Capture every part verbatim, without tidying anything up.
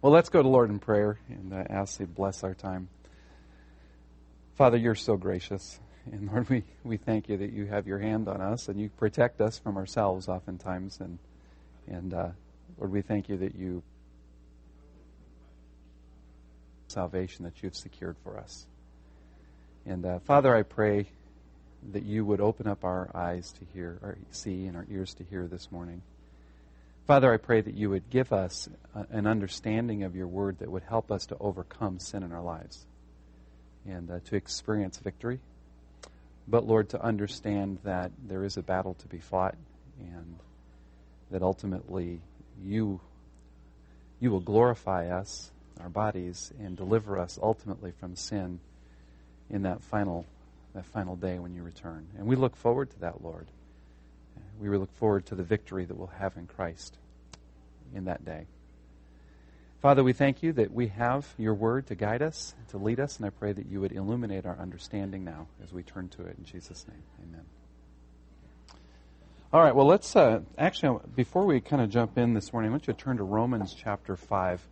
Well, let's go to Lord in prayer and uh, ask Thee to bless our time. Father, You're so gracious. And Lord, we, we thank You that You have Your hand on us and You protect us from ourselves oftentimes. And, and uh, Lord, we thank You that You salvation that You've secured for us. And uh, Father, I pray that You would open up our eyes to hear, or see, and our ears to hear this morning. Father, I pray that You would give us an understanding of Your Word that would help us to overcome sin in our lives and uh, to experience victory. But, Lord, to understand that there is a battle to be fought and that ultimately You, you will glorify us, our bodies, and deliver us ultimately from sin in that final, that final day when You return. And we look forward to that, Lord. We look forward to the victory that we'll have in Christ in that day. Father, we thank You that we have Your Word to guide us, to lead us, and I pray that You would illuminate our understanding now as we turn to it. In Jesus' name, amen. All right, well, let's, uh, actually, before we kind of jump in this morning, I want you to turn to Romans chapter five.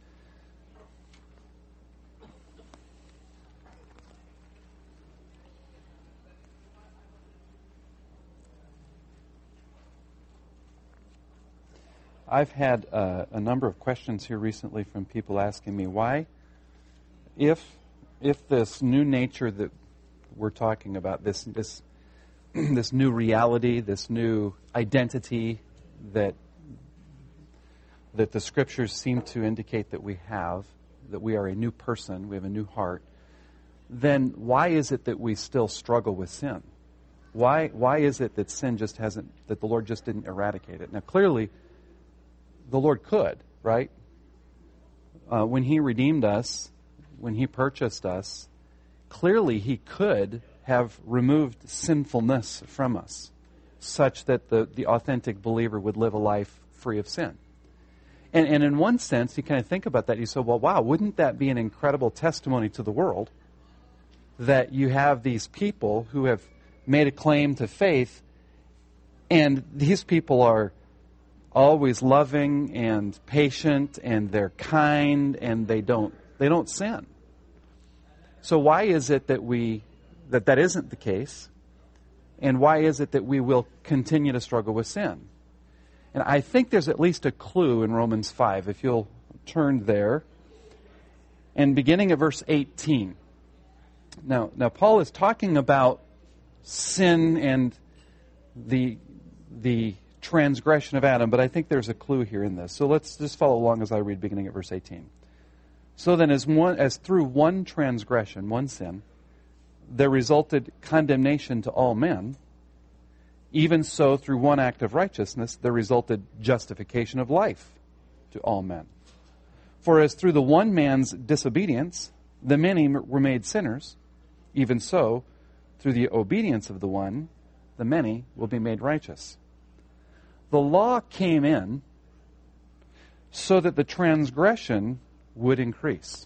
I've had uh, a number of questions here recently from people asking me why, if if this new nature that we're talking about, this this this new reality, this new identity that that the Scriptures seem to indicate that we have, that we are a new person, we have a new heart, then why is it that we still struggle with sin? Why why is it that sin just hasn't, that the Lord just didn't eradicate it? Now, clearly, the Lord could, right? Uh, when He redeemed us, when He purchased us, clearly He could have removed sinfulness from us, such that the, the authentic believer would live a life free of sin. And, and in one sense, you kind of think about that, you say, well, wow, wouldn't that be an incredible testimony to the world that you have these people who have made a claim to faith, and these people are always loving and patient, and they're kind, and they don't they don't sin. So why is it that we that that isn't the case? And why is it that we will continue to struggle with sin? And I think there's at least a clue in Romans five, if you'll turn there. And beginning at verse eighteen. Now, now Paul is talking about sin and the the transgression of Adam, but I think there's a clue here in this. So let's just follow along as I read beginning at verse eighteen. So then as one as through one transgression, one sin, there resulted condemnation to all men, even so through one act of righteousness there resulted justification of life to all men. For as through the one man's disobedience the many were made sinners, even so through the obedience of the one the many will be made righteous. The law came in so that the transgression would increase.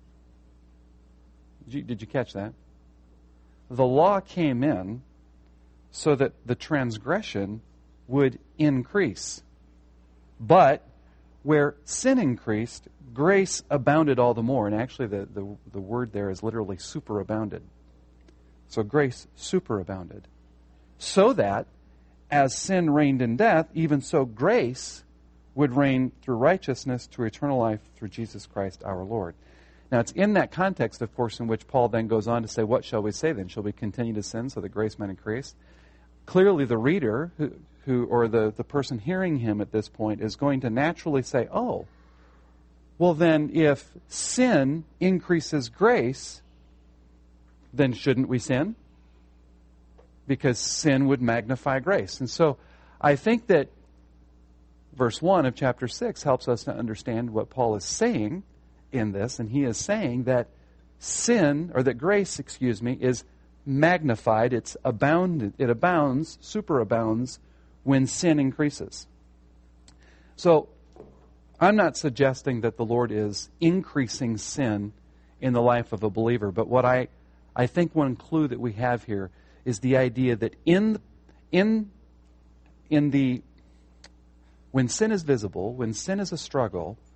Did you, did you catch that? The law came in so that the transgression would increase. But where sin increased, grace abounded all the more. And actually the, the, the word there is literally superabounded. So grace superabounded. So that as sin reigned in death, even so grace would reign through righteousness to eternal life through Jesus Christ our Lord. Now it's in that context, of course, in which Paul then goes on to say, what shall we say then? Shall we continue to sin so that grace might increase? Clearly the reader, who, who or the, the person hearing him at this point, is going to naturally say, oh, well then if sin increases grace, then shouldn't we sin? Because sin would magnify grace. And so I think that verse one of chapter six helps us to understand what Paul is saying in this. And he is saying that sin, or that grace, excuse me, is magnified. It's abounded, it abounds, superabounds when sin increases. So I'm not suggesting that the Lord is increasing sin in the life of a believer. But what I, I think one clue that we have here is the idea that in in in the when sin is visible, when sin is a struggle,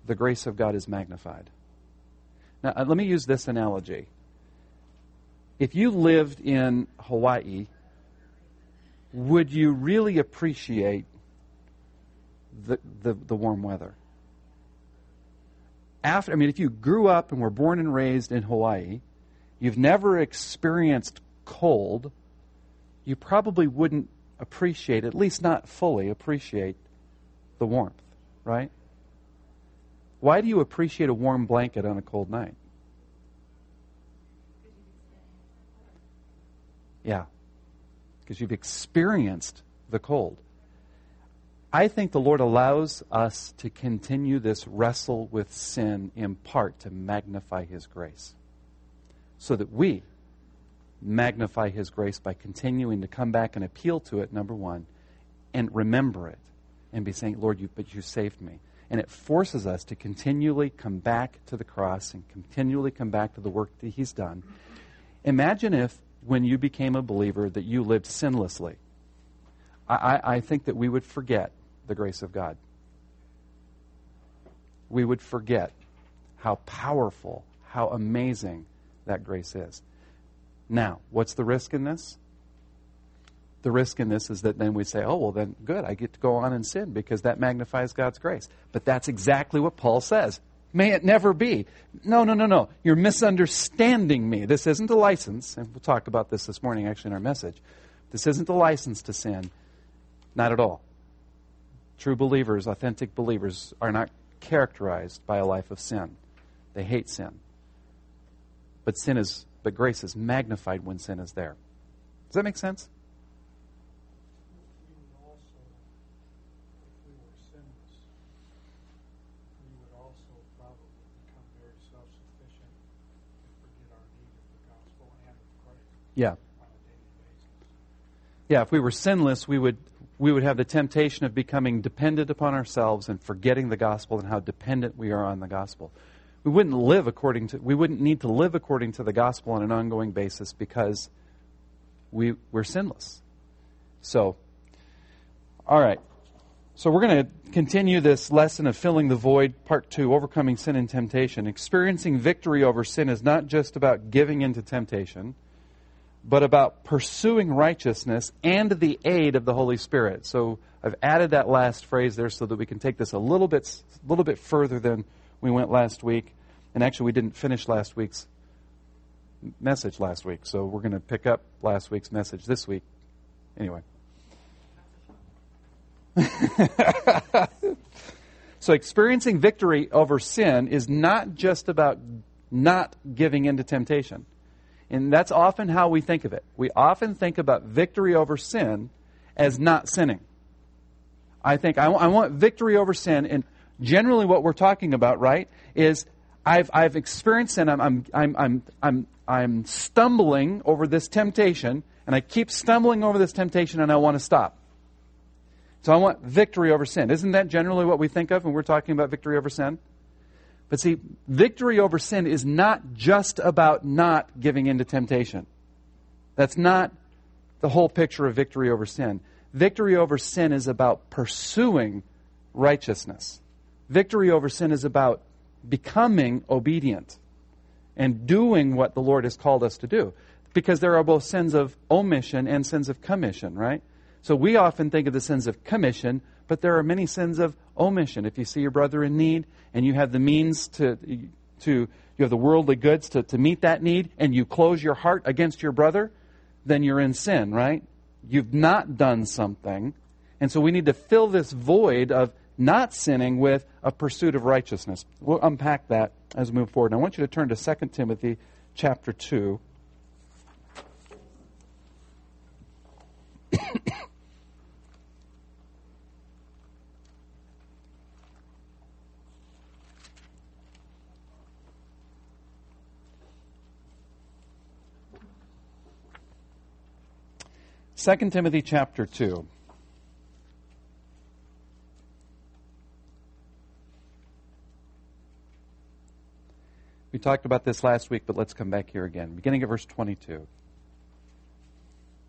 the grace of God is magnified. Now, uh, let me use this analogy. If you lived in Hawaii, would you really appreciate the, the, the warm weather? After, I mean, if you grew up and were born and raised in Hawaii, you've never experienced cold, you probably wouldn't appreciate, at least not fully appreciate, the warmth, right? Why do you appreciate a warm blanket on a cold night? Yeah, because you've experienced the cold. I think the Lord allows us to continue this wrestle with sin in part to magnify His grace, so that we magnify His grace by continuing to come back and appeal to it, number one, and remember it, and be saying, Lord, you, but you saved me. And it forces us to continually come back to the cross and continually come back to the work that He's done. Imagine if, when you became a believer, that you lived sinlessly. I, I, I think that we would forget the grace of God. We would forget how powerful, how amazing that grace is. Now, what's the risk in this? The risk in this is that then we say, oh, well then, good, I get to go on and sin because that magnifies God's grace. But that's exactly what Paul says. May it never be. No, no, no, no. You're misunderstanding me. This isn't a license, and we'll talk about this this morning actually in our message. This isn't a license to sin. Not at all. True believers, authentic believers, are not characterized by a life of sin. They hate sin. But sin is, but grace is magnified when sin is there. Does that make sense? We would also, if we were sinless, we would also probably become very self-sufficient and forget our need of the gospel and of Christ Yeah. on a daily basis. Yeah, if we were sinless, we would we would have the temptation of becoming dependent upon ourselves and forgetting the gospel and how dependent we are on the gospel. We wouldn't live according to we wouldn't need to live according to the gospel on an ongoing basis because we we're sinless. So, all right. So we're going to continue this lesson of filling the void, part two, overcoming sin and temptation. Experiencing victory over sin is not just about giving into temptation, but about pursuing righteousness and the aid of the Holy Spirit. So I've added that last phrase there so that we can take this a little bit, little bit further than we went last week. And actually, we didn't finish last week's message last week, so we're going to pick up last week's message this week. Anyway. So experiencing victory over sin is not just about not giving in to temptation. And that's often how we think of it. We often think about victory over sin as not sinning. I think I, w- I want victory over sin, and generally what we're talking about, right, is I've I've experienced sin. I'm I'm I'm I'm I'm I'm stumbling over this temptation, and I keep stumbling over this temptation, and I want to stop. So I want victory over sin. Isn't that generally what we think of when we're talking about victory over sin? But see, victory over sin is not just about not giving in to temptation. That's not the whole picture of victory over sin. Victory over sin is about pursuing righteousness. Victory over sin is about becoming obedient and doing what the Lord has called us to do. Because there are both sins of omission and sins of commission, right? So we often think of the sins of commission, but there are many sins of omission. If you see your brother in need and you have the means to, to you have the worldly goods to, to meet that need, and you close your heart against your brother, then you're in sin, right? You've not done something. And so we need to fill this void of not sinning with a pursuit of righteousness. We'll unpack that as we move forward. And I want you to turn to Second Timothy chapter two. Second Timothy chapter two. We talked about this last week, but let's come back here again. Beginning at verse twenty-two.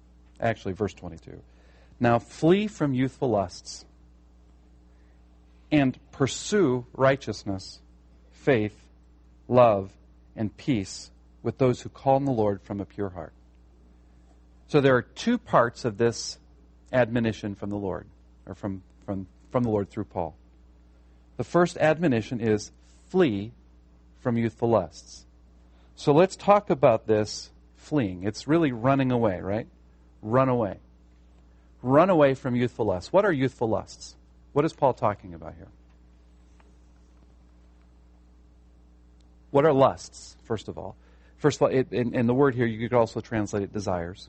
Actually, verse twenty-two. Now flee from youthful lusts, and pursue righteousness, faith, love, and peace with those who call on the Lord from a pure heart. So there are two parts of this admonition from the Lord, or from, from, from the Lord through Paul. The first admonition is flee from youthful lusts. So let's talk about this fleeing. It's really running away, right? Run away. Run away from youthful lusts. What are youthful lusts? What is Paul talking about here? What are lusts, first of all? First of all, it, in, in the word here, you could also translate it desires.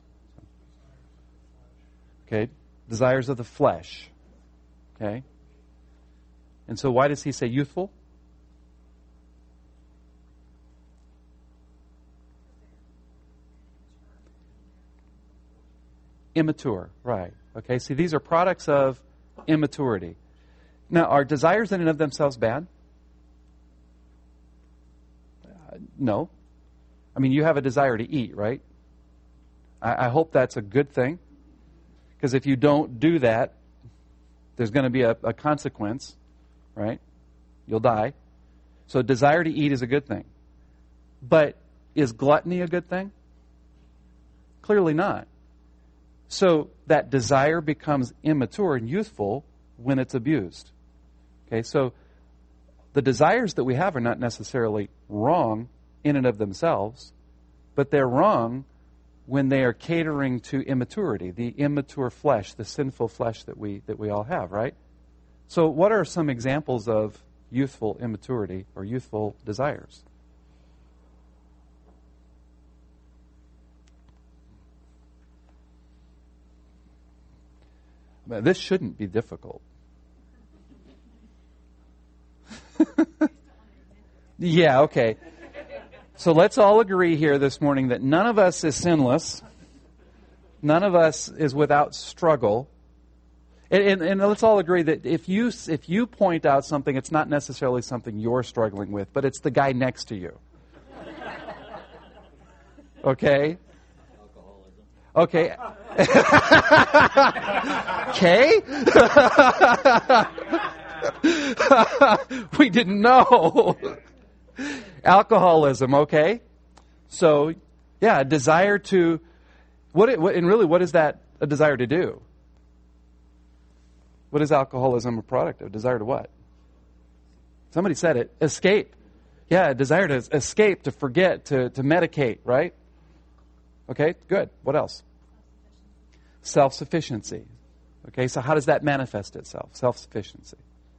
Okay? Desires of the flesh. Okay? And so why does he say youthful? Immature, right. Okay, see, these are products of immaturity. Now, are desires in and of themselves bad? Uh, no. I mean, you have a desire to eat, right? I, I hope that's a good thing. Because if you don't do that, there's going to be a, a consequence, right? You'll die. So desire to eat is a good thing. But is gluttony a good thing? Clearly not. So that desire becomes immature and youthful when it's abused. Okay, so the desires that we have are not necessarily wrong in and of themselves, but they're wrong when they are catering to immaturity, the immature flesh, the sinful flesh that we that we all have, right? So what are some examples of youthful immaturity or youthful desires? This shouldn't be difficult. Yeah, okay. So let's all agree here this morning that none of us is sinless. None of us is without struggle. And, and, and let's all agree that if you if you point out something, it's not necessarily something you're struggling with, but it's the guy next to you. Okay? Okay. Okay? We didn't know. Alcoholism, okay? So, yeah, a desire to, what, it, what, and really, what is that a desire to do? What is alcoholism a product of? Desire to what? Somebody said it. Escape. Yeah, a desire to escape, to forget, to, to medicate, right? Okay, good. What else? Self-sufficiency. Okay, so how does that manifest itself? Self-sufficiency.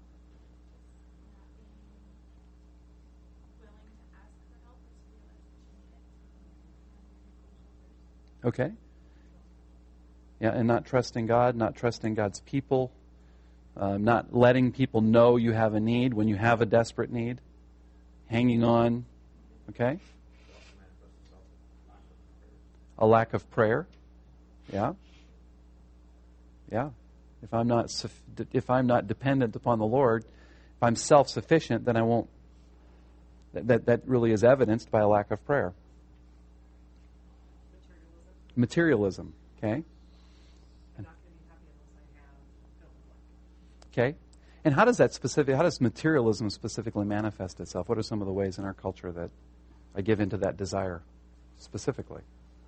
Okay. Yeah, and not trusting God, not trusting God's people, uh, not letting people know you have a need when you have a desperate need, hanging on. Okay. A lack of prayer. Yeah. Yeah. If I'm not if I'm not dependent upon the Lord, if I'm self-sufficient, then I won't. That that really is evidenced by a lack of prayer. Materialism. Okay. Okay. And how does that specific? How does materialism specifically manifest itself? What are some of the ways in our culture that I give into that desire specifically?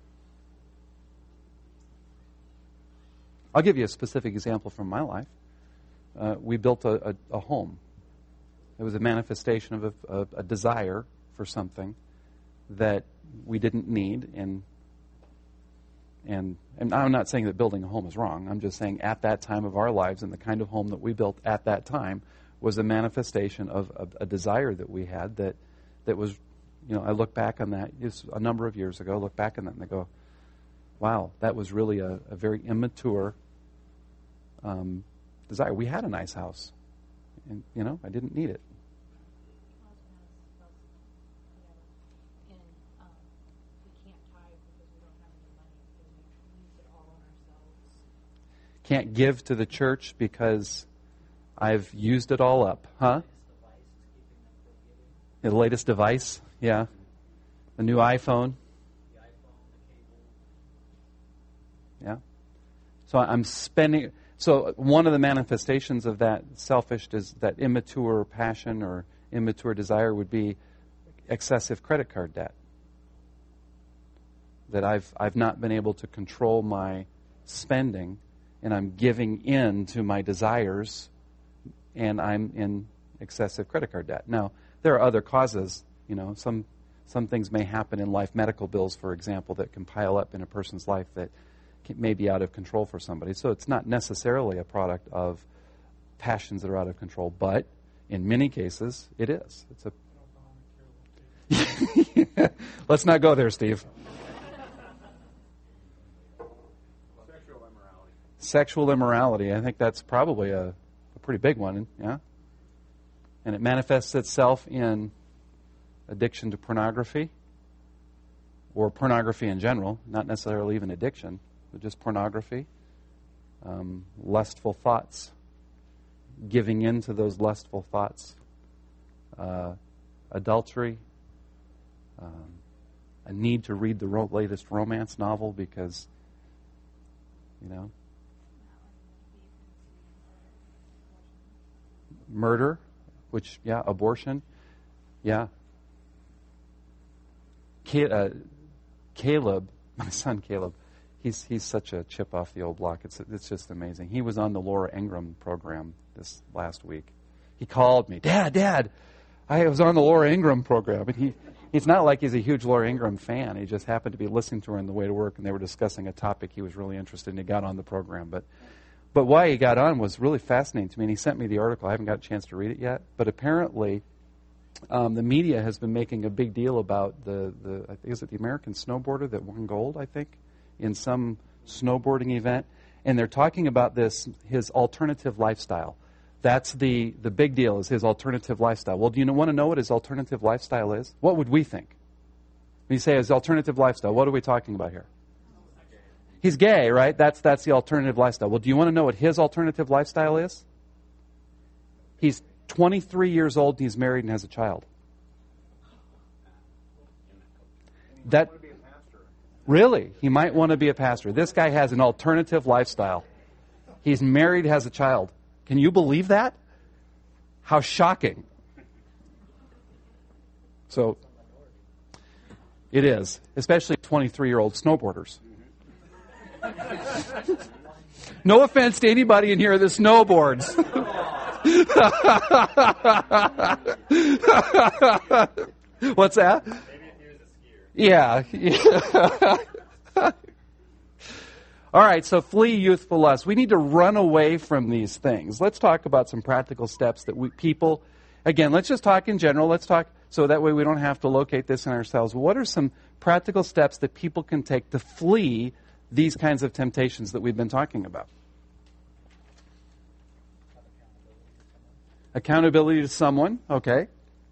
I'll give you a specific example from my life. Uh, we built a, a, a home. It was a manifestation of a, a, a desire for something that we didn't need. And, and and I'm not saying that building a home is wrong. I'm just saying at that time of our lives and the kind of home that we built at that time was a manifestation of a, a desire that we had that, that was, you know, I look back on that it's a number of years ago, look back on that and I go, wow, that was really a, a very immature um, desire. We had a nice house, and you know, I didn't need it. Can't give to the church because I've used it all up, huh? The latest device, yeah. The new iPhone. Yeah. So I'm spending, So one of the manifestations of that selfish, des- that immature passion or immature desire would be excessive credit card debt. That I've I've not been able to control my spending, and I'm giving in to my desires, and I'm in excessive credit card debt. Now, there are other causes. You know, some some things may happen in life, medical bills, for example, that can pile up in a person's life that can, may be out of control for somebody. So it's not necessarily a product of passions that are out of control, but in many cases, it is. It's a. Let's not go there, Steve. Sexual immorality. Sexual immorality. I think that's probably a, a pretty big one, yeah? And it manifests itself in addiction to pornography, or pornography in general, not necessarily even addiction, but just pornography, um, lustful thoughts, giving in to those lustful thoughts, uh, adultery, um, a need to read the ro- latest romance novel because, you know, murder, which, yeah, abortion, yeah. Uh, Caleb, my son Caleb, he's he's such a chip off the old block. It's it's just amazing. He was on the Laura Ingraham program this last week. He called me, Dad, Dad, I was on the Laura Ingraham program. And he it's not like he's a huge Laura Ingraham fan. He just happened to be listening to her on the way to work, and they were discussing a topic he was really interested in. He got on the program, but but why he got on was really fascinating to me. And he sent me the article. I haven't got a chance to read it yet, but apparently. Um, the media has been making a big deal about the, the I think, is it the American snowboarder that won gold, I think, in some snowboarding event. And they're talking about this, his alternative lifestyle. That's the, the big deal, is his alternative lifestyle. Well, do you want to know what his alternative lifestyle is? What would we think? When you say his alternative lifestyle, what are we talking about here? He's gay, right? That's, that's the alternative lifestyle. Well, do you want to know what his alternative lifestyle is? He's twenty-three years old, and he's married and has a child. That really, he might want to be a pastor. This guy has an alternative lifestyle. He's married, has a child. Can you believe that? How shocking. So, it is, especially twenty-three-year-old snowboarders. No offense to anybody in here that snowboards. What's that? Maybe if he was a skier. Yeah. All right, so flee youthful lust. We need to run away from these things. Let's talk about some practical steps that we people, again, let's just talk in general. Let's talk so that way we don't have to locate this in ourselves. What are some practical steps that people can take to flee these kinds of temptations that we've been talking about? Accountability to someone, okay.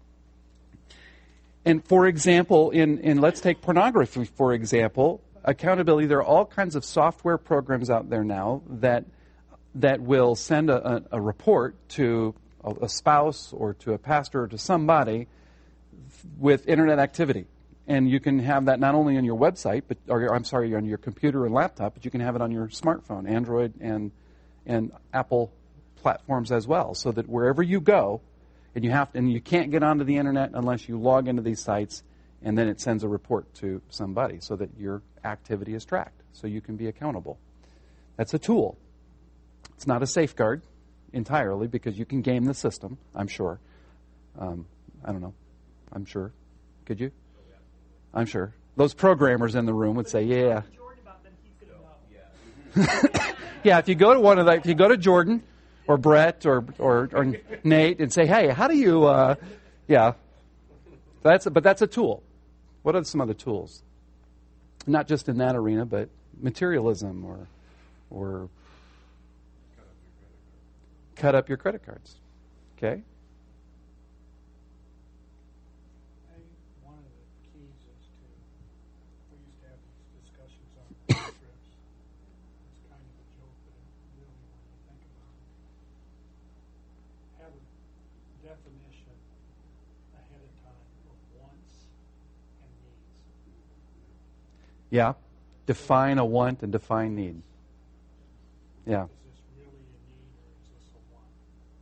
And for example, in, in let's take pornography, for example, accountability, there are all kinds of software programs out there now that that will send a, a, a report to a, a spouse or to a pastor or to somebody with internet activity. And you can have that not only on your website, but or I'm sorry, on your computer and laptop, but you can have it on your smartphone, Android and and Apple platforms as well, so that wherever you go, and you have to, and you can't get onto the internet unless you log into these sites, and then it sends a report to somebody so that your activity is tracked, so you can be accountable. That's a tool. It's not a safeguard entirely because you can game the system, I'm sure. Um, I don't know. I'm sure. Could you? I'm sure. Those programmers in the room would say, yeah. Yeah, if you go to one of the, if you go to Jordan or Brett or, or or Nate and say, hey, how do you, uh, yeah, that's but that's a tool. What are some other tools? Not just in that arena, but materialism or or cut up your credit cards. Okay. One of the keys is to, we used to have these discussions on road trips. It's kind of a joke, but it really, when you think about it, have a definition ahead of time of wants and needs. Yeah. Define a want and define need. Yeah. Is this really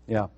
Yeah.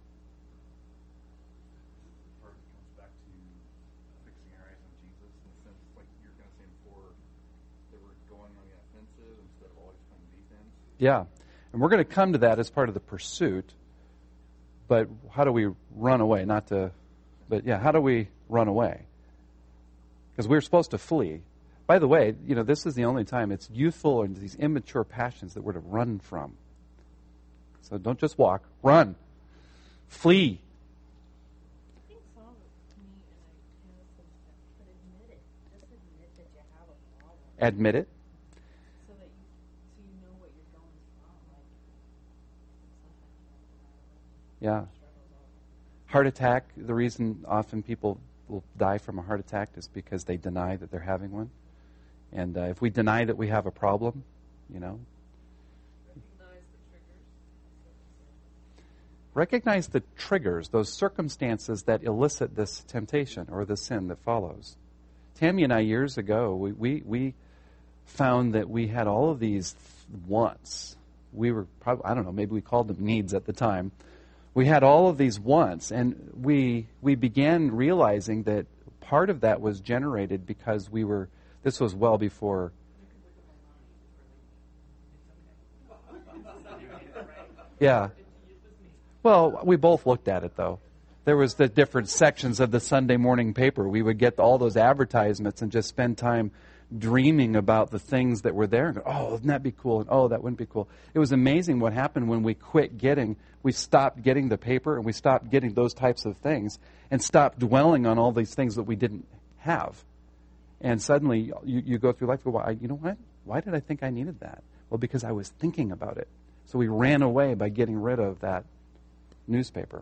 Part of it comes back to fixing our eyes on Jesus, in the sense, like you were kind of saying before, that we're going on the offensive instead of always playing defense. Yeah. And we're going to come to that as part of the pursuit. But how do we run away? Not to, but yeah, how do we run away? Because we're supposed to flee. By the way, you know, this is the only time it's youthful and these immature passions that we're to run from. So don't just walk, run. Flee. I think some of it, to me, and I know some stuff, but admit it. Just admit that you have a problem. Admit it. So that you, so you know what you're going from. Like, sometimes Yeah. Heart attack, the reason often people will die from a heart attack is because they deny that they're having one. And uh, if we deny that we have a problem, you know. recognize the triggers. Recognize the triggers, those circumstances that elicit this temptation or the sin that follows. Tammy and I, years ago, we, we, we found that we had all of these wants. We were probably, I don't know, maybe we called them needs at the time. We had all of these wants, and we we began realizing that part of that was generated because we were, this was well before. Yeah. Well, we both looked at it, though. There was the different sections of the Sunday morning paper. We would get all those advertisements and just spend time dreaming about the things that were there. And go, oh, wouldn't that be cool? And oh, that wouldn't be cool. It was amazing what happened when we quit getting, we stopped getting the paper and we stopped getting those types of things and stopped dwelling on all these things that we didn't have. And suddenly you, you go through life and go, well, you know what? Why did I think I needed that? Well, because I was thinking about it. So we ran away by getting rid of that newspaper.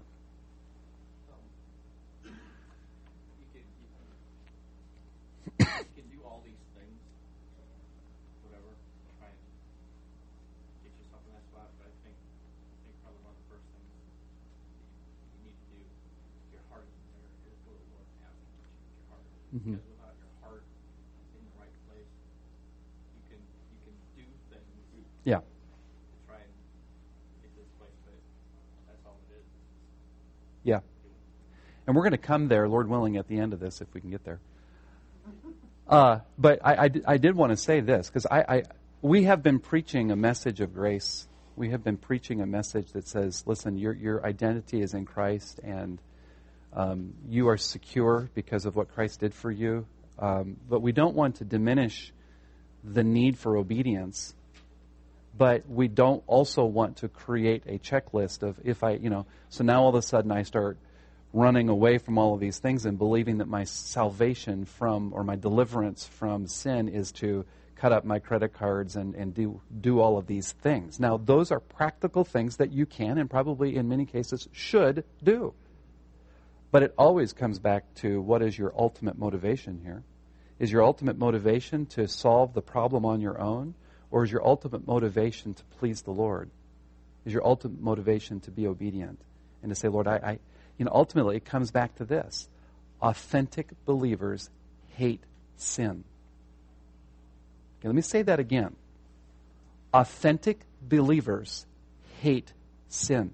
Because without your heart in the right place, you can you can do things Yeah. to try and get to this place, but that's all it is. Yeah. And we're going to come there, Lord willing, at the end of this, if we can get there. Uh, but I, I, I did want to say this, because I, I we have been preaching a message of grace. We have been preaching a message that says, listen, your your identity is in Christ, and Um, you are secure because of what Christ did for you. Um, but we don't want to diminish the need for obedience. But we don't also want to create a checklist of if I, you know, so now all of a sudden I start running away from all of these things and believing that my salvation from, or my deliverance from sin is to cut up my credit cards and, and do, do all of these things. Now, those are practical things that you can and probably in many cases should do. But it always comes back to what is your ultimate motivation here? Is your ultimate motivation to solve the problem on your own? Or is your ultimate motivation to please the Lord? Is your ultimate motivation to be obedient? And to say, Lord, I, I you know, ultimately it comes back to this. Authentic believers hate sin. Okay, let me say that again. Authentic believers hate sin.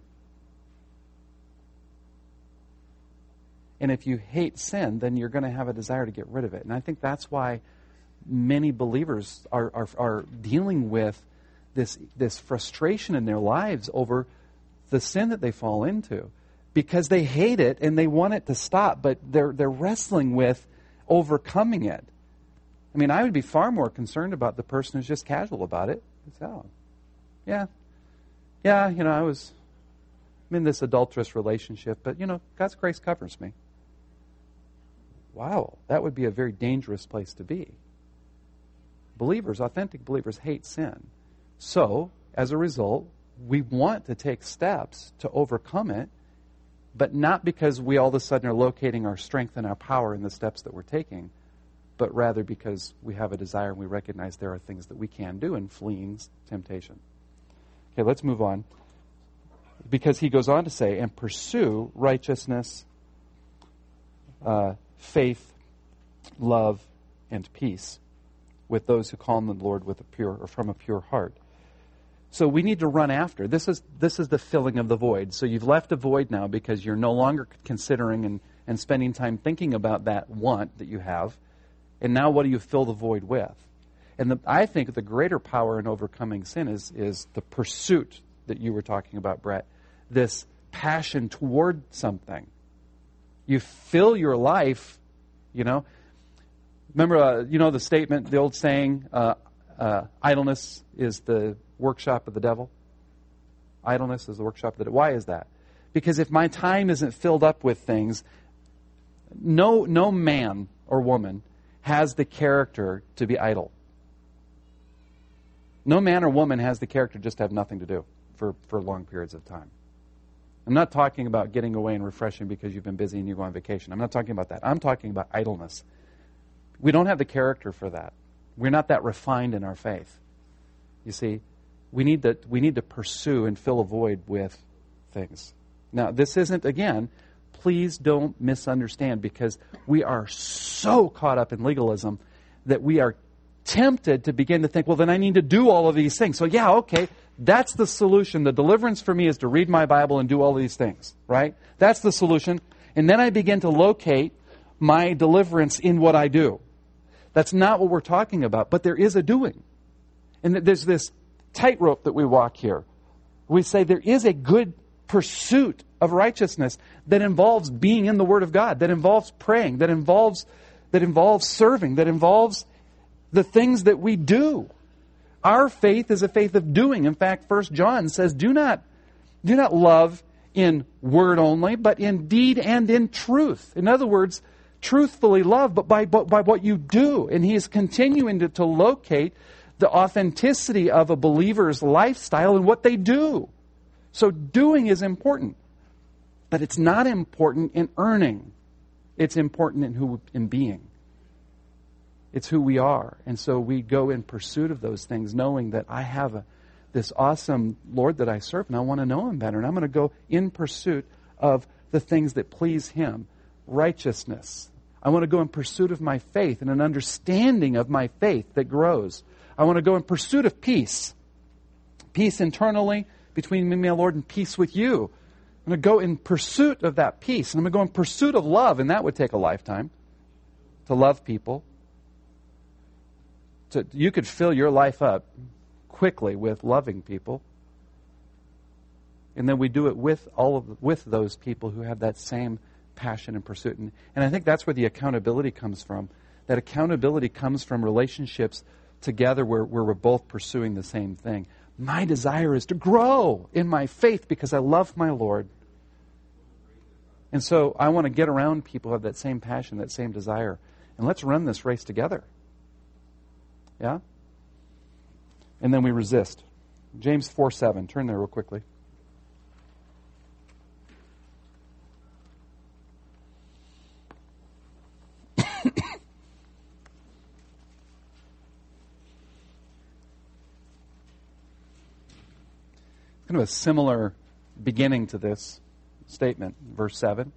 And if you hate sin, then you're going to have a desire to get rid of it. And I think that's why many believers are, are, are dealing with this, this frustration in their lives over the sin that they fall into. Because they hate it and they want it to stop, but they're, they're wrestling with overcoming it. I mean, I would be far more concerned about the person who's just casual about it. It's, oh, yeah, yeah, you know, I was I'm in this adulterous relationship, but, you know, God's grace covers me. Wow, that would be a very dangerous place to be. Believers, authentic believers, hate sin. So, as a result, we want to take steps to overcome it, but not because we all of a sudden are locating our strength and our power in the steps that we're taking, but rather because we have a desire and we recognize there are things that we can do in fleeing temptation. Okay, let's move on. Because he goes on to say, and pursue righteousness, uh, faith, love, and peace with those who call on the Lord with a pure or from a pure heart. So we need to run after. This is this is the filling of the void. So you've left a void now because you're no longer considering and, and spending time thinking about that want that you have. And now what do you fill the void with? And the, I think the greater power in overcoming sin is, is the pursuit that you were talking about, Brett. This passion toward something. You fill your life, you know. Remember, uh, you know the statement, the old saying, uh, uh, idleness is the workshop of the devil? Idleness is the workshop of the devil. Why is that? Because if my time isn't filled up with things, no, no man or woman has the character to be idle. No man or woman has the character just to have nothing to do for, for long periods of time. I'm not talking about getting away and refreshing because you've been busy and you go on vacation. I'm not talking about that. I'm talking about idleness. We don't have the character for that. We're not that refined in our faith. You see, we need to, we need to pursue and fill a void with things. Now, this isn't, again, please don't misunderstand, because we are so caught up in legalism that we are tempted to begin to think, well, then I need to do all of these things. So, yeah, okay, that's the solution. The deliverance for me is to read my Bible and do all these things, right? That's the solution. And then I begin to locate my deliverance in what I do. That's not what we're talking about, but there is a doing. And there's this tightrope that we walk here. We say there is a good pursuit of righteousness that involves being in the Word of God, that involves praying, that involves that involves serving, that involves the things that we do. Our faith is a faith of doing. In fact, First John says, do not, do not love in word only, but in deed and in truth. In other words, truthfully love, but by, by what you do. And he is continuing to, to locate the authenticity of a believer's lifestyle in what they do. So doing is important. But it's not important in earning. It's important in who in being. It's who we are. And so we go in pursuit of those things, knowing that I have a, this awesome Lord that I serve, and I want to know Him better. And I'm going to go in pursuit of the things that please Him. Righteousness. I want to go in pursuit of my faith and an understanding of my faith that grows. I want to go in pursuit of peace. Peace internally between me and my Lord, and peace with you. I'm going to go in pursuit of that peace. And I'm going to go in pursuit of love, and that would take a lifetime. To love people. To, you could fill your life up quickly with loving people. And then we do it with all of with those people who have that same passion and pursuit. And, and I think that's where the accountability comes from. That accountability comes from relationships together where, where we're both pursuing the same thing. My desire is to grow in my faith because I love my Lord. And so I want to get around people who have that same passion, that same desire. And let's run this race together. Yeah? And then we resist. James four seven. Turn there real quickly. Kind of a similar beginning to this statement, verse seven.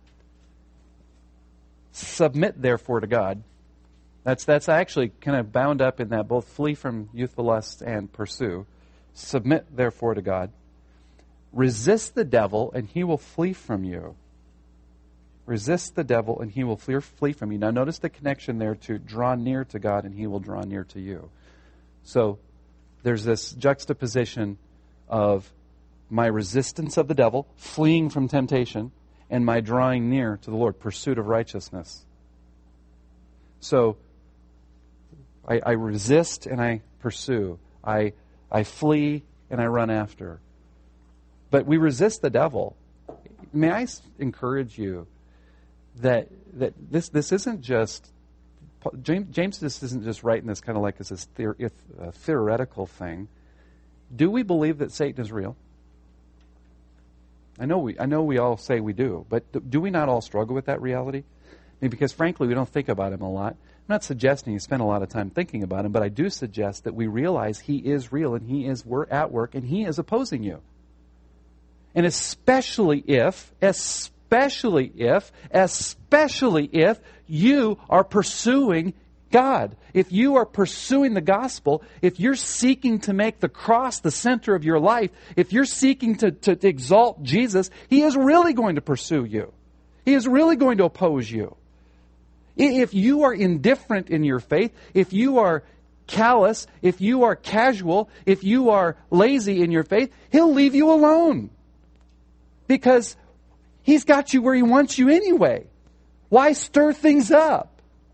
Submit therefore to God. That's that's actually kind of bound up in that, both flee from youthful lust and pursue. Submit therefore to God. Resist the devil and he will flee from you. Resist the devil and he will flee, flee from you. Now notice the connection there to draw near to God and he will draw near to you. So there's this juxtaposition of my resistance of the devil, fleeing from temptation, and my drawing near to the Lord, pursuit of righteousness. So I, I resist and I pursue. I I flee and I run after. But we resist the devil. May I encourage you that that this this isn't just James. James this isn't just writing this kind of like as a, theor, a theoretical thing. Do we believe that Satan is real? I know we I know we all say we do, but do we not all struggle with that reality? I mean, because frankly, we don't think about him a lot. I'm not suggesting you spend a lot of time thinking about him, but I do suggest that we realize he is real and he is at work and he is opposing you. And especially if, especially if, especially if you are pursuing God, if you are pursuing the gospel, if you're seeking to make the cross the center of your life, if you're seeking to, to, to exalt Jesus, He is really going to pursue you. He is really going to oppose you. If you are indifferent in your faith, if you are callous, if you are casual, if you are lazy in your faith, He'll leave you alone. Because He's got you where He wants you anyway. Why stir things up?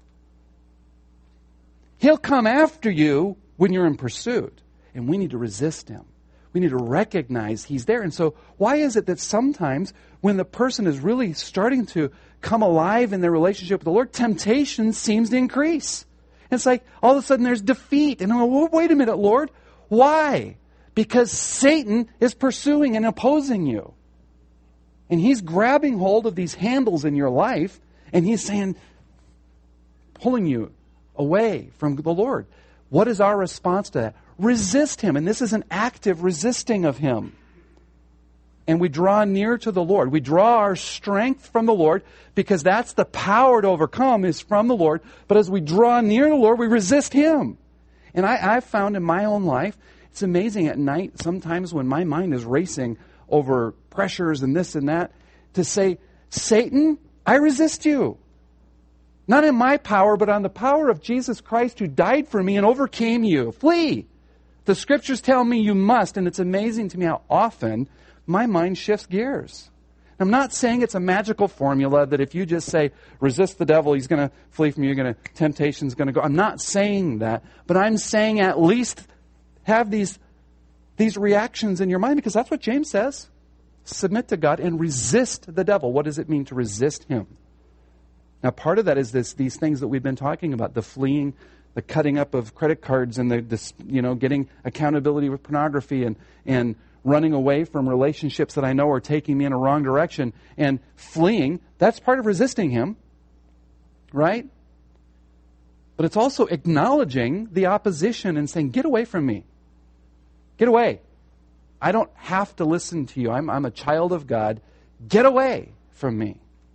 He'll come after you when you're in pursuit. And we need to resist Him. We need to recognize He's there. And so why is it that sometimes when the person is really starting to come alive in their relationship with the Lord, temptation seems to increase? It's like all of a sudden there's defeat. And I'm like, wait a minute, Lord. Why? Because Satan is pursuing and opposing you. And he's grabbing hold of these handles in your life and he's saying, pulling you away from the Lord. What is our response to that? Resist Him. And this is an active resisting of Him. And we draw near to the Lord. We draw our strength from the Lord because that's the power to overcome is from the Lord. But as we draw near the Lord, we resist Him. And I, I've found in my own life, it's amazing at night, sometimes when my mind is racing over pressures and this and that, to say, Satan, I resist you. Not in my power, but on the power of Jesus Christ who died for me and overcame you. Flee. The Scriptures tell me you must, and it's amazing to me how often my mind shifts gears. I'm not saying it's a magical formula that if you just say, resist the devil, he's going to flee from you, you're going to, temptation's going to go. I'm not saying that, but I'm saying at least have these, these reactions in your mind because that's what James says. Submit to God and resist the devil. What does it mean to resist Him? Now, part of that is this, these things that we've been talking about, the fleeing, the cutting up of credit cards and the, this, you know, getting accountability with pornography and, and running away from relationships that I know are taking me in a wrong direction and fleeing. That's part of resisting Him, right? But it's also acknowledging the opposition and saying, get away from me. Get away. I don't have to listen to you. I'm, I'm a child of God. Get away from me.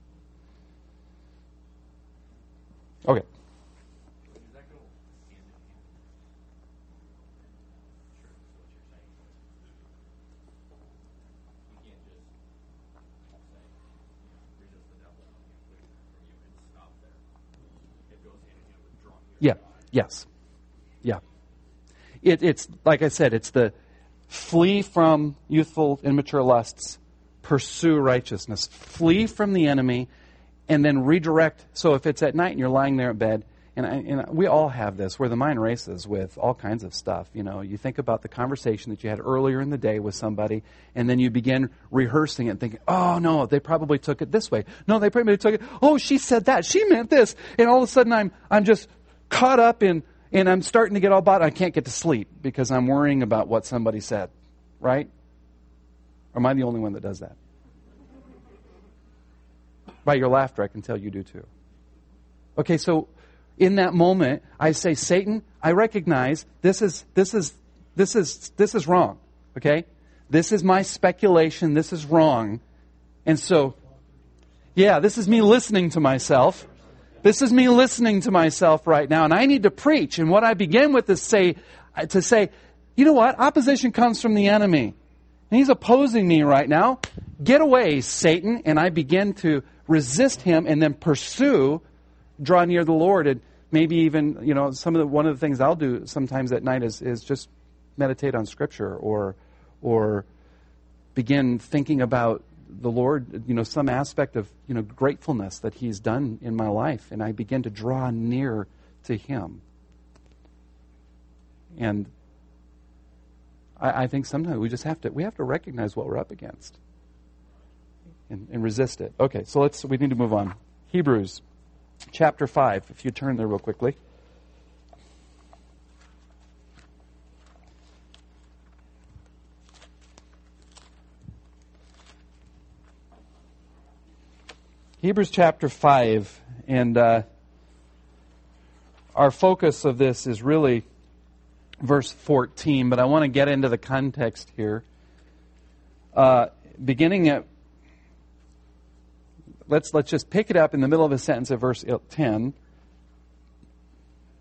Okay. Does that go hand in hand? Sure, that's what you're saying. You can't just say, you know, resist the devil and he'll flee from you and stop there. It goes hand in hand with drawing near Yeah. to God. Yes. Yeah. It, it's, like I said, it's the flee from youthful, immature lusts, pursue righteousness, flee from the enemy, and then redirect. So if it's at night and you're lying there in bed, and, I, and we all have this, where the mind races with all kinds of stuff. You know, you think about the conversation that you had earlier in the day with somebody, and then you begin rehearsing it and thinking, oh, no, they probably took it this way. No, they probably took it, oh, she said that. She meant this. And all of a sudden I'm I'm just caught up in, and I'm starting to get all bought. I can't get to sleep because I'm worrying about what somebody said. Right? Or am I the only one that does that? By your laughter, I can tell you do too. Okay, so in that moment, I say, Satan, I recognize this is this is this is this is wrong. Okay? This is my speculation, this is wrong. And so, yeah, this is me listening to myself. This is me listening to myself right now, and I need to preach. And what I begin with is say to say, you know what? Opposition comes from the enemy. And he's opposing me right now. Get away, Satan. And I begin to resist him and then pursue, draw near the Lord. And maybe even, you know, some of the, one of the things I'll do sometimes at night is, is just meditate on Scripture or or begin thinking about the Lord, you know, some aspect of, you know, gratefulness that He's done in my life. And I begin to draw near to Him. And I, I think sometimes we just have to we have to recognize what we're up against and, and resist it. Okay, so let's we need to move on. Hebrews chapter five, if you turn there real quickly. Hebrews chapter five, and uh, our focus of this is really verse fourteen, but I want to get into the context here. Uh, beginning at, let's let's just pick it up in the middle of a sentence at verse ten.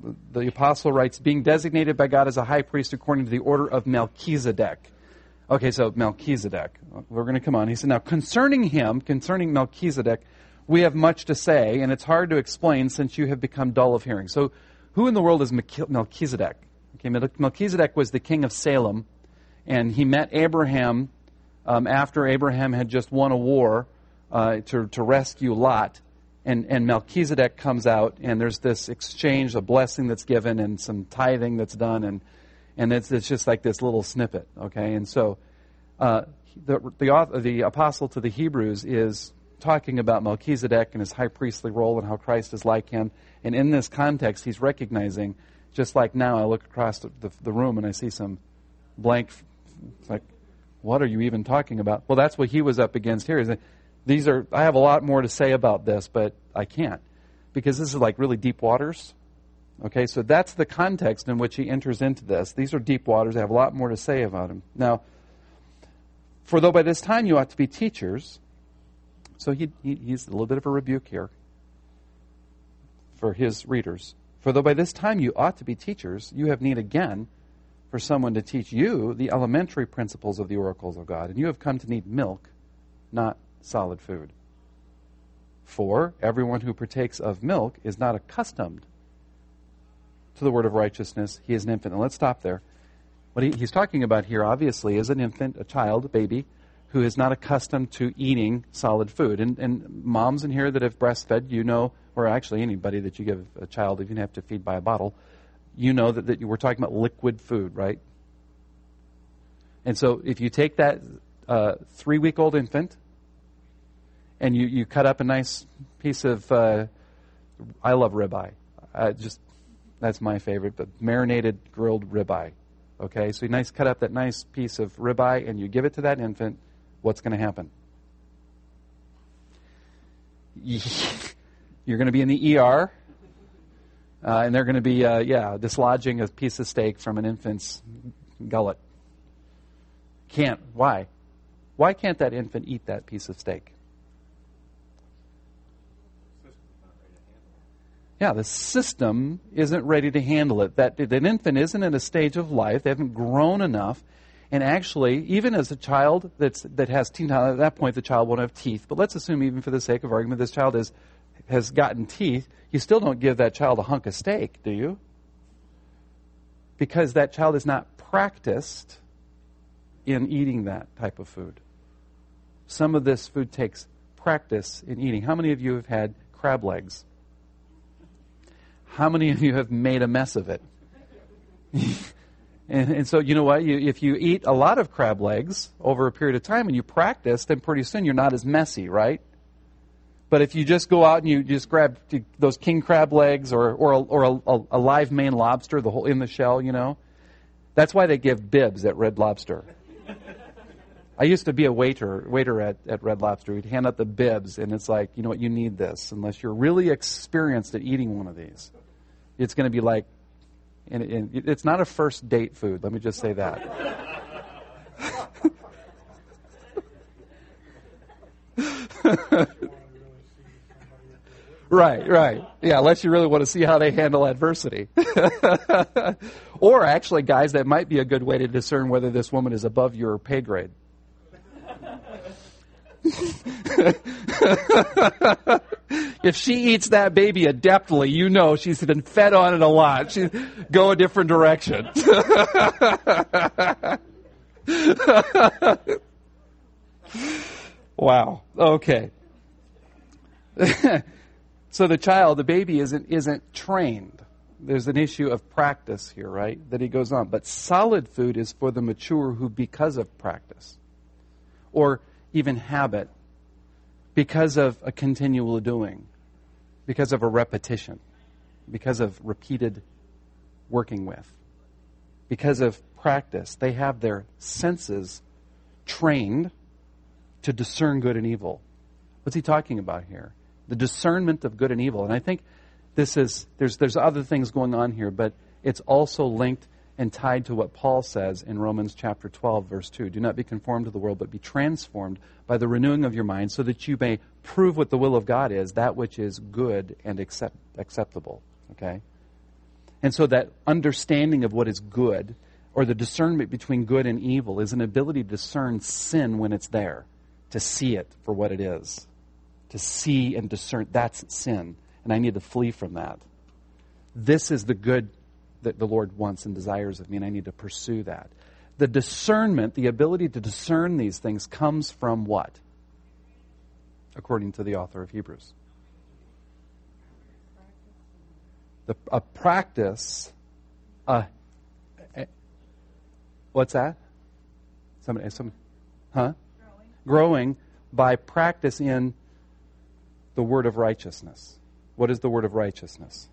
the apostle writes, being designated by God as a high priest according to the order of Melchizedek. Okay, so Melchizedek. We're going to come on. He said, now concerning him, concerning Melchizedek, we have much to say, and it's hard to explain since you have become dull of hearing. So who in the world is Melchizedek? Okay, Melchizedek was the king of Salem, and he met Abraham um, after Abraham had just won a war uh, to, to rescue Lot. And, and Melchizedek comes out, and there's this exchange, a blessing that's given, and some tithing that's done, and and it's it's just like this little snippet, okay? And so uh, the the author, the apostle to the Hebrews is talking about Melchizedek and his high priestly role and how Christ is like him. And in this context, he's recognizing, just like now, I look across the, the, the room and I see some blank. It's like, what are you even talking about? Well, that's what he was up against here. Is that These are, I have a lot more to say about this, but I can't. Because this is like really deep waters. Okay, so that's the context in which he enters into this. These are deep waters. I have a lot more to say about him. Now, for though by this time you ought to be teachers, so he, he he's a little bit of a rebuke here for his readers. For though by this time you ought to be teachers, you have need again for someone to teach you the elementary principles of the oracles of God. And you have come to need milk, not solid food. For everyone who partakes of milk is not accustomed to the word of righteousness. He is an infant. And let's stop there. What he, he's talking about here, obviously, is an infant, a child, a baby, who is not accustomed to eating solid food. And, and moms in here that have breastfed, you know, or actually anybody that you give a child, even have to feed by a bottle, you know that, that you, we're talking about liquid food, right? And so if you take that uh, three-week-old infant, and you, you cut up a nice piece of, uh, I love ribeye. I just, that's my favorite, but marinated grilled ribeye. Okay, so you nice cut up that nice piece of ribeye and you give it to that infant, what's going to happen? You're going to be in the E R, uh, and they're going to be, uh, yeah, dislodging a piece of steak from an infant's gullet. Can't. Why? Why can't that infant eat that piece of steak? Yeah, the system isn't ready to handle it. That, that infant isn't in a stage of life. They haven't grown enough. And actually, even as a child that's, that has teeth, at that point the child won't have teeth. But let's assume, even for the sake of argument, this child is, has gotten teeth. You still don't give that child a hunk of steak, do you? Because that child is not practiced in eating that type of food. Some of this food takes practice in eating. How many of you have had crab legs? How many of you have made a mess of it? and, and so, you know what? You, if you eat a lot of crab legs over a period of time and you practice, then pretty soon you're not as messy, right? But if you just go out and you just grab those king crab legs or or a, or a, a, a live Maine lobster, the whole in the shell, you know, that's why they give bibs at Red Lobster. I used to be a waiter waiter at, at Red Lobster. We'd hand out the bibs, and it's like, you know what, you need this unless you're really experienced at eating one of these. It's going to be like, and, and it's not a first date food. Let me just say that. Right, right. Yeah, unless you really want to see how they handle adversity. Or actually, guys, that might be a good way to discern whether this woman is above your pay grade. If she eats that baby adeptly, you know she's been fed on it a lot. She's go a different direction. Wow. Okay. So the child, the baby, isn't isn't trained. There's an issue of practice here, right? That he goes on. But solid food is for the mature who, because of practice, or even habit, because of a continual doing, because of a repetition, because of repeated working with, because of practice, they have their senses trained to discern good and evil. What's he talking about here? The discernment of good and evil. And I think this is, there's there's other things going on here, but it's also linked and tied to what Paul says in Romans chapter twelve, verse two. Do not be conformed to the world, but be transformed by the renewing of your mind, so that you may prove what the will of God is, that which is good and accept, acceptable. Okay? And so that understanding of what is good, or the discernment between good and evil, is an ability to discern sin when it's there, to see it for what it is. To see and discern, that's sin, and I need to flee from that. This is the good that the Lord wants and desires of me, and I need to pursue that. The discernment, the ability to discern these things, comes from what? According to the author of Hebrews. The, a practice, a, a, what's that? Somebody, some, huh? Growing. Growing by practice in the word of righteousness. What is the word of righteousness?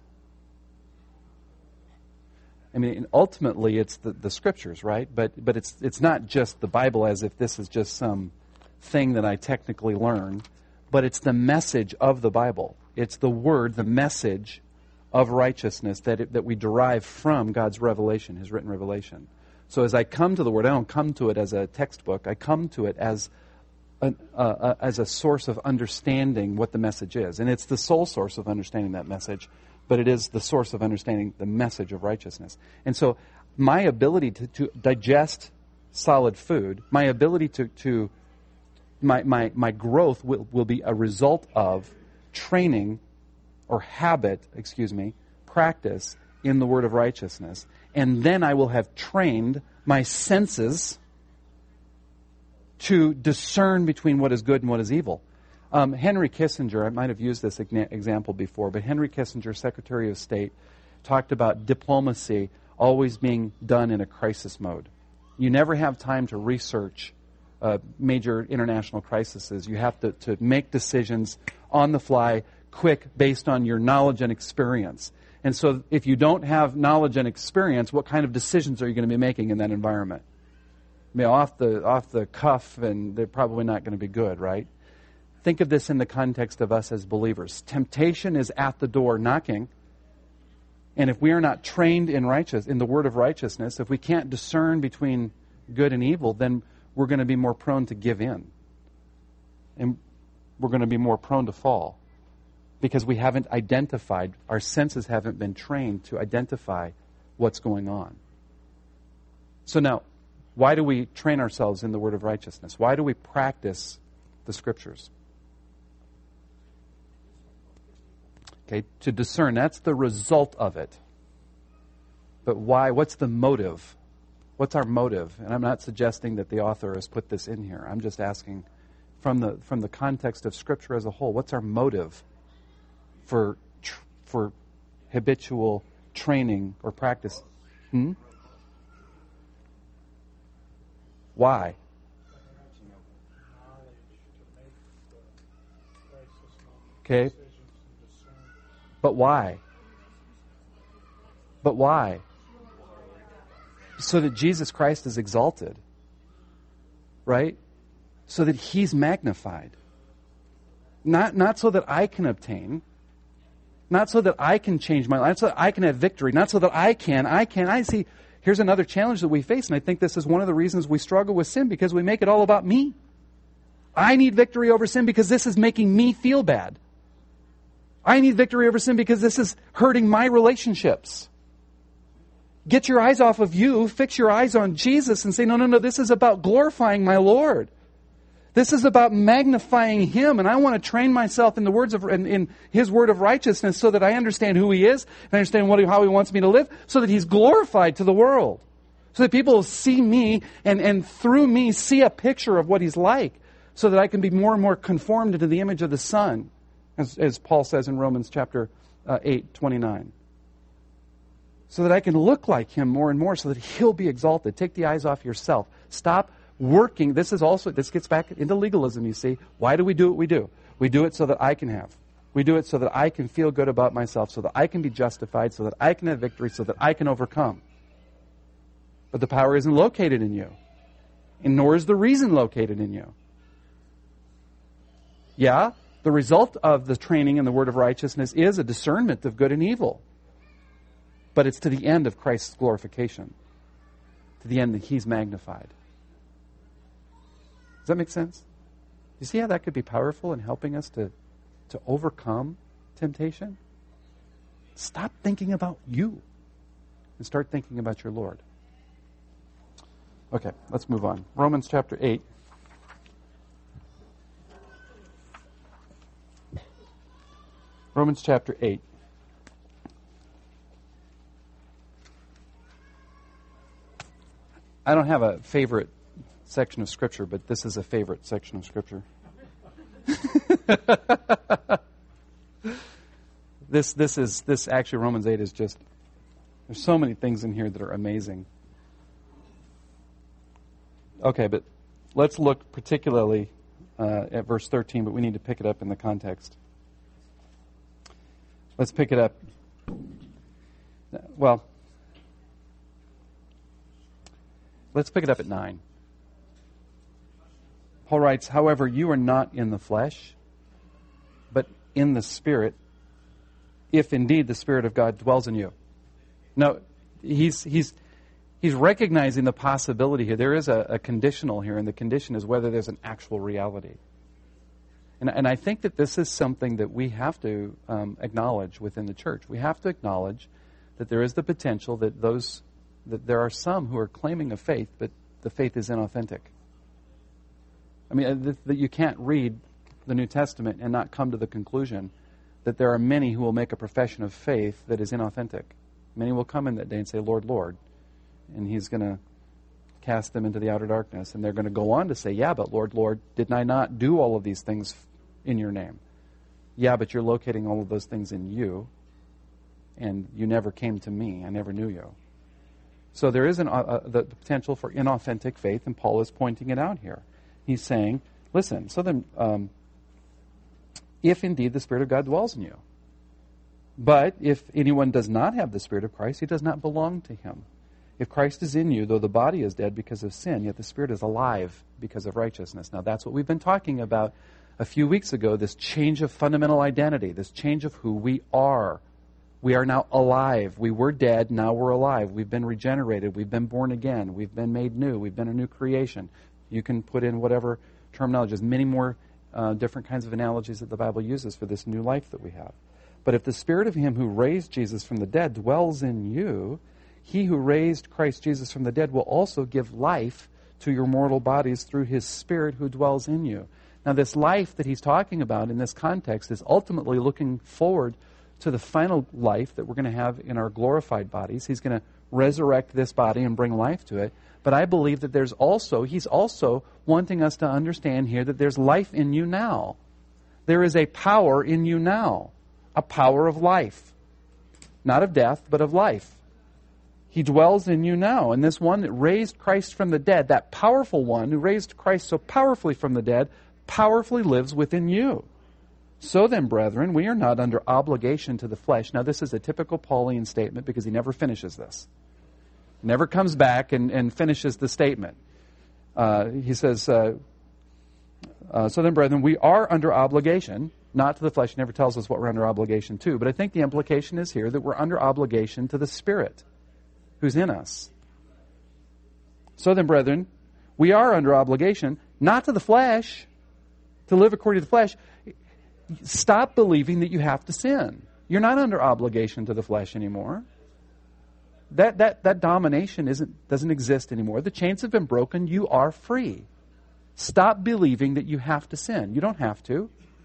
I mean, ultimately, it's the, the Scriptures, right? But but it's it's not just the Bible as if this is just some thing that I technically learn, but it's the message of the Bible. It's the word, the message of righteousness that it, that we derive from God's revelation, His written revelation. So as I come to the Word, I don't come to it as a textbook. I come to it as a, uh, as a source of understanding what the message is. And it's the sole source of understanding that message, but it is the source of understanding the message of righteousness. And so my ability to, to digest solid food, my ability to, to my, my, my growth will, will be a result of training or habit, excuse me, practice in the word of righteousness. And then I will have trained my senses to discern between what is good and what is evil. Um, Henry Kissinger, I might have used this example before, but Henry Kissinger, Secretary of State, talked about diplomacy always being done in a crisis mode. You never have time to research uh, major international crises. You have to, to make decisions on the fly, quick, based on your knowledge and experience. And so if you don't have knowledge and experience, what kind of decisions are you going to be making in that environment? I mean, off the, off the cuff, and they're probably not going to be good, right? Think of this in the context of us as believers. Temptation is at the door knocking. And if we are not trained in righteous, in the word of righteousness, if we can't discern between good and evil, then we're going to be more prone to give in. And we're going to be more prone to fall. Because we haven't identified, our senses haven't been trained to identify what's going on. So now, why do we train ourselves in the word of righteousness? Why do we practice the Scriptures? Okay, to discern, that's the result of it. But why? What's the motive? What's our motive? And I'm not suggesting that the author has put this in here. I'm just asking from the from the context of Scripture as a whole, what's our motive for for habitual training or practice? Hmm? Why? Okay. But why? But why? So that Jesus Christ is exalted. Right? So that He's magnified. Not, not so that I can obtain. Not so that I can change my life. Not so that I can have victory. Not so that I can. I can. I see. Here's another challenge that we face, and I think this is one of the reasons we struggle with sin, because we make it all about me. I need victory over sin because this is making me feel bad. I need victory over sin because this is hurting my relationships. Get your eyes off of you, fix your eyes on Jesus and say, no, no, no, this is about glorifying my Lord. This is about magnifying Him, and I want to train myself in the words of in, in His word of righteousness so that I understand who He is, and I understand what, how He wants me to live, so that He's glorified to the world. So that people will see me, and, and through me see a picture of what He's like, so that I can be more and more conformed into the image of the Son, as, as Paul says in Romans chapter uh, eight, twenty-nine. So that I can look like Him more and more, so that He'll be exalted. Take the eyes off yourself. Stop working. This is also, this gets back into legalism, you see. Why do we do what we do? We do it so that I can have. We do it so that I can feel good about myself, so that I can be justified, so that I can have victory, so that I can overcome. But the power isn't located in you. And nor is the reason located in you. Yeah, the result of the training in the word of righteousness is a discernment of good and evil. But it's to the end of Christ's glorification. To the end that He's magnified. Does that make sense? You see how that could be powerful in helping us to, to overcome temptation? Stop thinking about you. and start thinking about your Lord. Okay, let's move on. Romans chapter eight. Romans chapter eight. I don't have a favorite section of Scripture, but this is a favorite section of Scripture. this this is this actually Romans eight is just, there's so many things in here that are amazing. Okay, but let's look particularly uh, at verse thirteen, but we need to pick it up in the context. Let's pick it up. Well, let's pick it up at nine. Paul writes, however, you are not in the flesh, but in the Spirit, if indeed the Spirit of God dwells in you. Now, he's he's he's recognizing the possibility here. There is a, a conditional here, and the condition is whether there's an actual reality. And, and I think that this is something that we have to um, acknowledge within the church. We have to acknowledge that there is the potential that those that there are some who are claiming a faith, but the faith is inauthentic. I mean, that, that you can't read the New Testament and not come to the conclusion that there are many who will make a profession of faith that is inauthentic. Many will come in that day and say, Lord, Lord. And he's going to cast them into the outer darkness. And they're going to go on to say, yeah, but Lord, Lord, didn't I not do all of these things in your name? Yeah, but you're locating all of those things in you. And you never came to me. I never knew you. So there is an, uh, the potential for inauthentic faith, and Paul is pointing it out here. He's saying, listen, so then, um, if indeed the Spirit of God dwells in you. But if anyone does not have the Spirit of Christ, he does not belong to him. If Christ is in you, though the body is dead because of sin, yet the Spirit is alive because of righteousness. Now that's what we've been talking about a few weeks ago, this change of fundamental identity, this change of who we are. We are now alive. We were dead, now we're alive. We've been regenerated. We've been born again. We've been made new. We've been a new creation. You can put in whatever terminology. There's many more uh, different kinds of analogies that the Bible uses for this new life that we have. But if the Spirit of Him who raised Jesus from the dead dwells in you, He who raised Christ Jesus from the dead will also give life to your mortal bodies through His Spirit who dwells in you. Now, this life that he's talking about in this context is ultimately looking forward to the final life that we're going to have in our glorified bodies. He's going to resurrect this body and bring life to it. But I believe that there's also, he's also wanting us to understand here that there's life in you now. There is a power in you now, a power of life. Not of death, but of life. He dwells in you now. And this one that raised Christ from the dead, that powerful one who raised Christ so powerfully from the dead, powerfully lives within you. So then, brethren, we are not under obligation to the flesh. Now, this is a typical Pauline statement because he never finishes this. Never comes back and, and finishes the statement. Uh, he says, uh, uh, so then, brethren, we are under obligation, not to the flesh. He never tells us what we're under obligation to. But I think the implication is here that we're under obligation to the Spirit who's in us. So then, brethren, we are under obligation, not to the flesh, to live according to the flesh. Stop believing that you have to sin. You're not under obligation to the flesh anymore. That that that domination isn't doesn't exist anymore. The chains have been broken. You are free. Stop believing that you have to sin. You don't have to.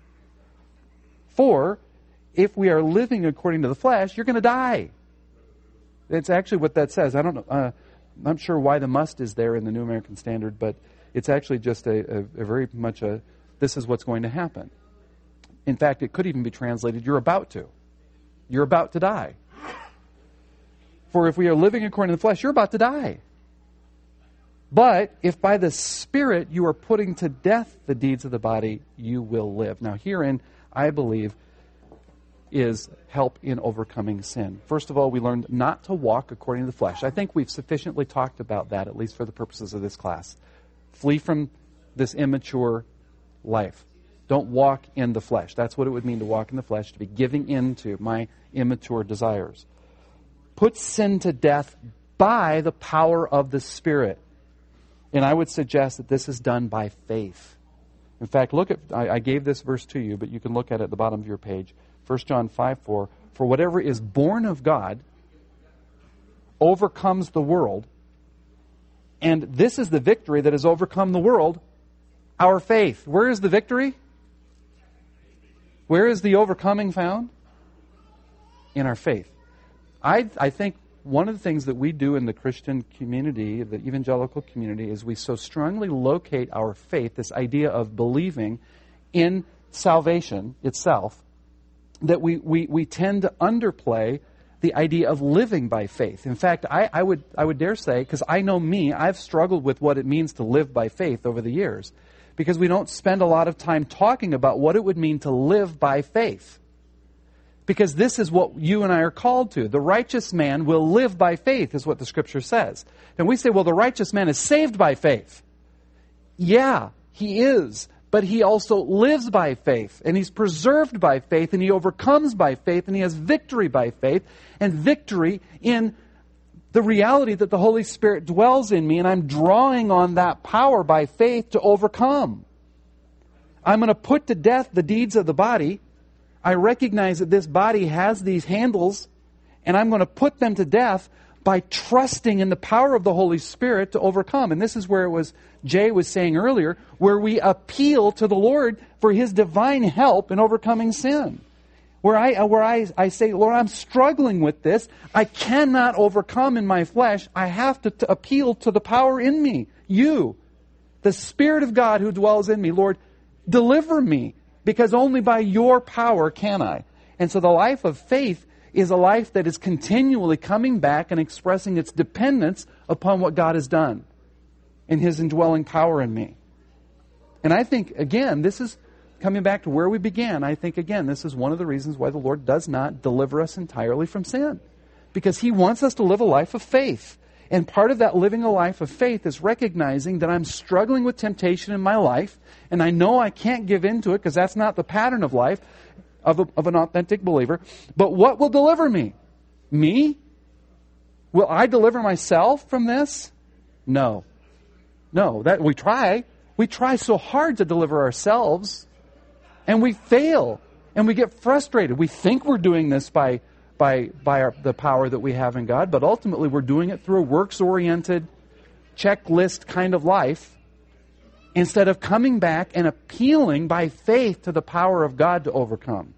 For if we are living according to the flesh, you're going to die. It's actually what that says. I don't know. Uh, I'm not sure why the must is there in the New American Standard, but it's actually just a, a, a very much a, this is what's going to happen. In fact, it could even be translated, you're about to. You're about to die. For if we are living according to the flesh, you're about to die. But if by the Spirit you are putting to death the deeds of the body, you will live. Now herein, I believe, is help in overcoming sin. First of all, we learned not to walk according to the flesh. I think we've sufficiently talked about that, at least for the purposes of this class. Flee from this immature life. Don't walk in the flesh. That's what it would mean to walk in the flesh, to be giving in to my immature desires. Put sin to death by the power of the Spirit. And I would suggest that this is done by faith. In fact, look at, I, I gave this verse to you, but you can look at it at the bottom of your page. First John five four, for whatever is born of God overcomes the world. And this is the victory that has overcome the world, our faith. Where is the victory? Where is the overcoming found? In our faith. I, I think one of the things that we do in the Christian community, the evangelical community, is we so strongly locate our faith, this idea of believing in salvation itself, that we, we, we tend to underplay the idea of living by faith. In fact, I, I would I would dare say, because I know me, I've struggled with what it means to live by faith over the years, because we don't spend a lot of time talking about what it would mean to live by faith. Because this is what you and I are called to. The righteous man will live by faith, is what the Scripture says. And we say, well, the righteous man is saved by faith. Yeah, he is. But he also lives by faith, and he's preserved by faith, and he overcomes by faith, and he has victory by faith, and victory in the reality that the Holy Spirit dwells in me, and I'm drawing on that power by faith to overcome. I'm going to put to death the deeds of the body. I recognize that this body has these handles, and I'm going to put them to death by trusting in the power of the Holy Spirit to overcome. And this is where it was, Jay was saying earlier, where we appeal to the Lord for His divine help in overcoming sin. Where I where I, I say, Lord, I'm struggling with this. I cannot overcome in my flesh. I have to, to appeal to the power in me. You, the Spirit of God who dwells in me. Lord, deliver me, because only by your power can I. And so the life of faith is a life that is continually coming back and expressing its dependence upon what God has done in His indwelling power in me. And I think, again, this is coming back to where we began. I think, again, this is one of the reasons why the Lord does not deliver us entirely from sin. Because He wants us to live a life of faith. And part of that living a life of faith is recognizing that I'm struggling with temptation in my life, and I know I can't give in to it because that's not the pattern of life of, a, of an authentic believer. But what will deliver me? Me? Will I deliver myself from this? No. No. That we try. We try so hard to deliver ourselves, and we fail, and we get frustrated. We think we're doing this by by by our, the power that we have in God, but ultimately we're doing it through a works-oriented, checklist kind of life, instead of coming back and appealing by faith to the power of God to overcome.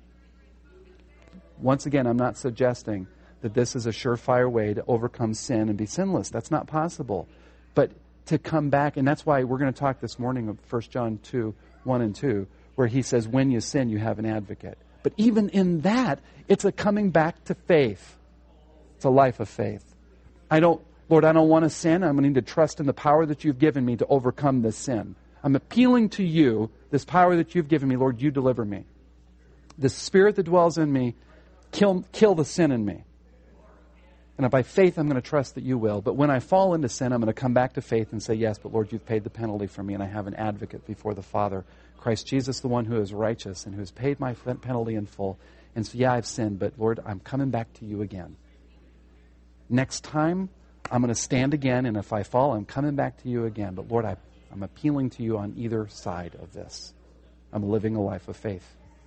Once again, I'm not suggesting that this is a surefire way to overcome sin and be sinless. That's not possible. But to come back, and that's why we're going to talk this morning of First John two, one and two, where he says, when you sin, you have an advocate. But even in that, it's a coming back to faith. It's a life of faith. I don't, Lord, I don't want to sin. I'm going to need to trust in the power that you've given me to overcome this sin. I'm appealing to you, this power that you've given me. Lord, you deliver me. The Spirit that dwells in me, kill, kill the sin in me. And by faith, I'm going to trust that you will. But when I fall into sin, I'm going to come back to faith and say, yes, but Lord, you've paid the penalty for me, and I have an advocate before the Father, Christ Jesus, the one who is righteous and who has paid my penalty in full. And so, yeah, I've sinned, but Lord, I'm coming back to you again. Next time, I'm going to stand again, and if I fall, I'm coming back to you again. But Lord, I, I'm appealing to you on either side of this. I'm living a life of faith.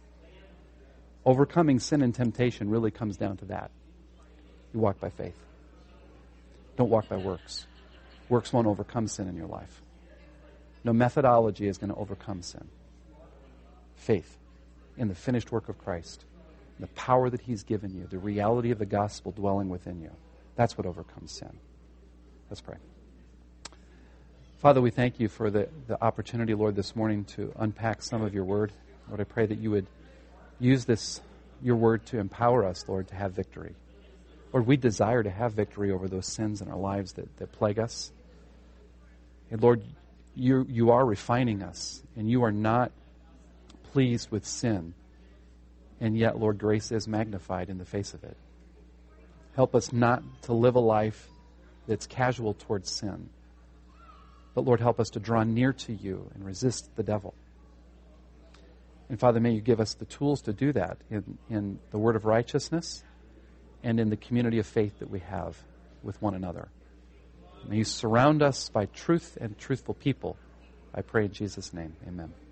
Overcoming sin and temptation really comes down to that. You walk by faith. Don't walk by works. Works won't overcome sin in your life. No methodology is going to overcome sin. Faith in the finished work of Christ, the power that He's given you, the reality of the gospel dwelling within you. That's what overcomes sin. Let's pray. Father, we thank you for the, the opportunity, Lord, this morning to unpack some of your word. Lord, I pray that you would use this, your word, to empower us, Lord, to have victory. Lord, we desire to have victory over those sins in our lives that, that plague us. And Lord, you you are refining us, and you are not pleased with sin. And yet, Lord, grace is magnified in the face of it. Help us not to live a life that's casual towards sin. But Lord, help us to draw near to you and resist the devil. And Father, may you give us the tools to do that in, in the word of righteousness and in the community of faith that we have with one another. May you surround us by truth and truthful people. I pray in Jesus' name. Amen.